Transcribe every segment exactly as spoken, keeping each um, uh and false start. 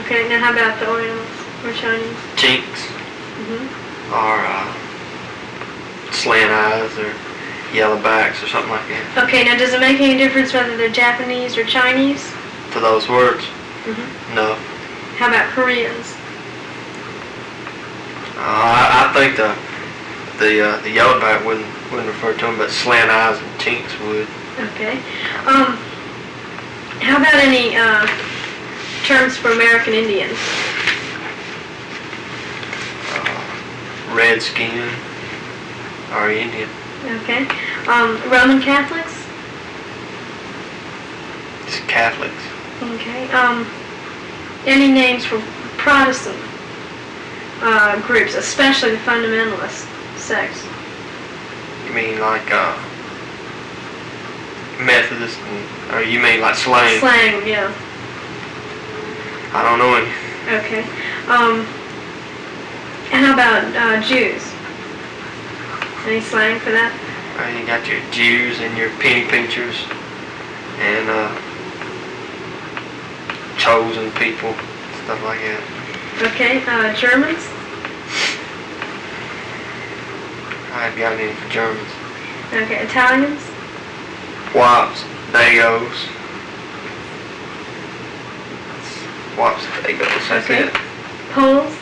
Okay, now how about the Orientals or Chinese? Chinks. Mm-hmm. Or uh, slant eyes or yellowbacks or something like that. Okay, now does it make any difference whether they're Japanese or Chinese? To those words? Mm-hmm. No. How about Koreans? Uh, I, I think the the uh, the yellowback wouldn't wouldn't refer to them, but slant eyes and chinks would. Okay. Um, how about any uh, terms for American Indians? Uh, redskin or Indian. Okay. Um, Roman Catholics? Just Catholics. Okay. Um, any names for Protestant uh, groups, especially the fundamentalist sects? You mean like uh, Methodist, and, or you mean like slang? Slang, yeah. I don't know any. Okay. Um, how about uh, Jews? Any slang for that? Uh, you got your Jews and your penny pinchers and uh, chosen people, stuff like that. Okay. Uh, Germans? I haven't got any for Germans. Okay. Italians? Wops, Dagos. Wops, Dagos, that's Okay. it. Poles?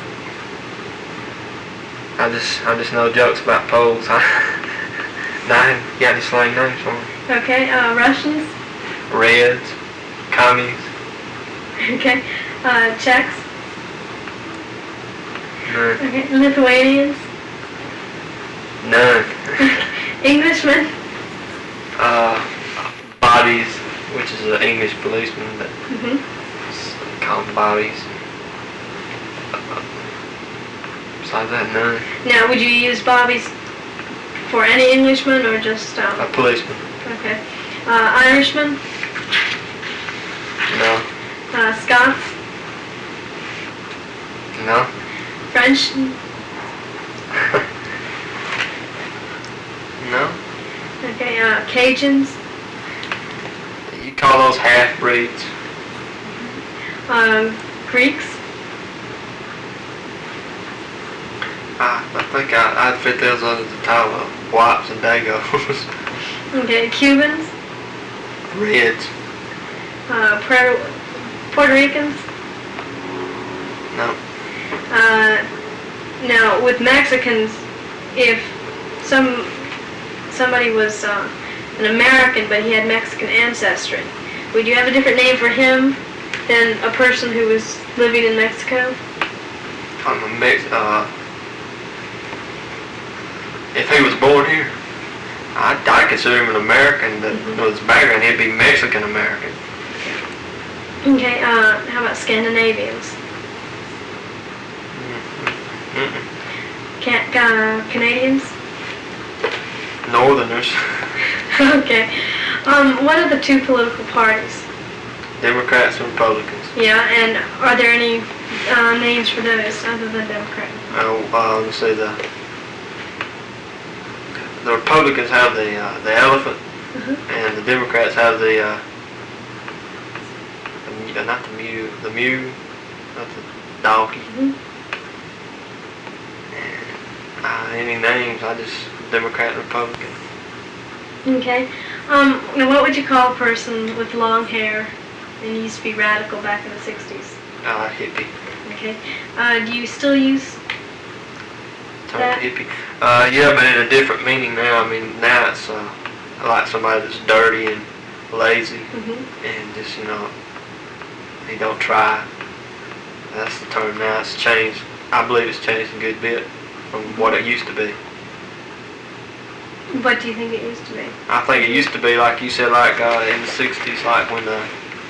I just I just know jokes about Poles. I, nine, you got any slang names for them? Okay. Uh, Russians? Reds, commies. Okay. Uh, Czechs? None. Okay. Lithuanians? None. Englishmen? uh, Bobbies, which is an English policeman, but Mm-hmm. call them Bobbies. Besides that, none. Now, would you use bobbies for any Englishman or just um, A policeman. okay? Uh, Irishman, No. uh, Scots, No. French, No. okay? Uh, Cajuns, You call those half-breeds. um, Greeks, I, I think I, I'd fit those under the title of Wops and Dagos. okay? Cubans, Reds. uh, Puerto, Puerto Ricans. No. Uh, now, with Mexicans, if some somebody was uh, an American but he had Mexican ancestry, would you have a different name for him than a person who was living in Mexico? I'm a mix. Uh, if he was born here, I I consider him an American, but Mhm. with his background, he'd be Mexican American. Okay, uh, how about Scandinavians? Mm-mm. Can, uh, Canadians? Northerners, Okay. Um, what are the two political parties? Democrats and Republicans. Yeah, and are there any uh, names for those other than Democrat? Oh, uh, let's see the the Republicans have the uh, the elephant, Uh-huh. and the Democrats have the uh, the, mu- uh, not the mew, the mew, not the donkey. Mhm. And uh, any names? I just Democrat and Republican. Okay. Um, now what would you call a person with long hair and used to be radical back in the sixties? Uh, hippie. Okay. Uh, do you still use Term that? hippie. Uh, yeah, but in a different meaning now. I mean, now it's uh, like somebody that's dirty and lazy Mm-hmm. and just, you know, they don't try. That's the term now. It's changed. I believe it's changed a good bit from what it used to be. What do you think it used to be? I think it used to be, like you said, like uh, in the sixties, like when the